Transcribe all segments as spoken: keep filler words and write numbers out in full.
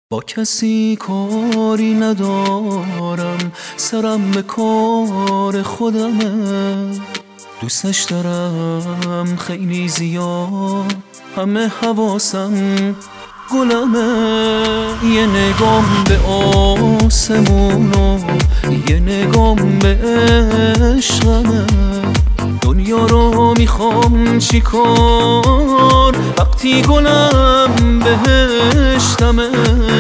با کسی کاری ندارم، سرم به کار خودمه. دوستش دارم خیلی زیاد، همه حواسم گلمه. یه نگام به آسمون و یه نگام به عشقمه. دنیا رو میخوام چیکار وقتی گلم بهشتمه.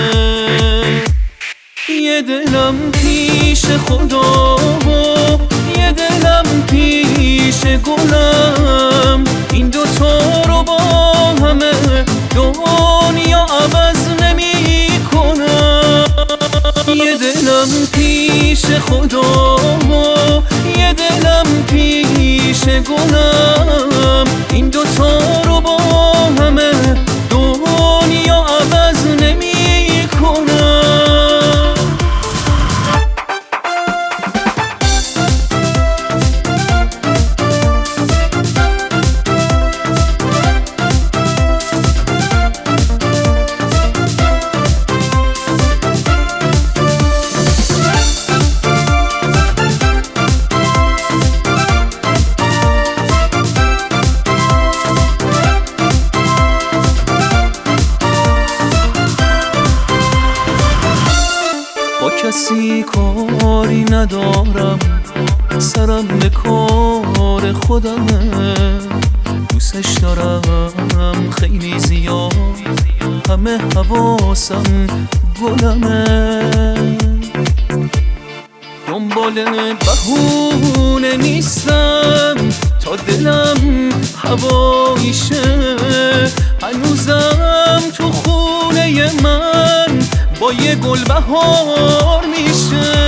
یه دلم پیش خدا و یه دلم پیش گلم، این دوتا رو با همه دنیا عوض نمی کنم. یه دلم پیش خدا و یه دلم پیش گلم، این دوتا رو با همه دنیا عوض نمی کنم. کسی کاری ندارم، سرم به کار خودمه. دوستش دارم خیلی زیاد، همه حواسم گلمه. دنبال بهونه نیستم تا دلم هواییشه. هنوزم تو خونه من با یه گل بهار میشه.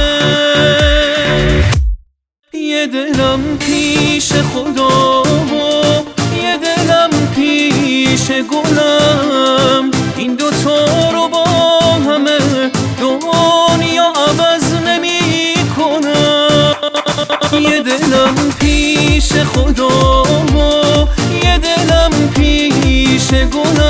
یه دلم پیش خدا و یه دلم پیش گلم، این دوتا رو با همه دنیا عوض نمی کنم. یه دلم پیش خدا و یه دلم پیش گلم،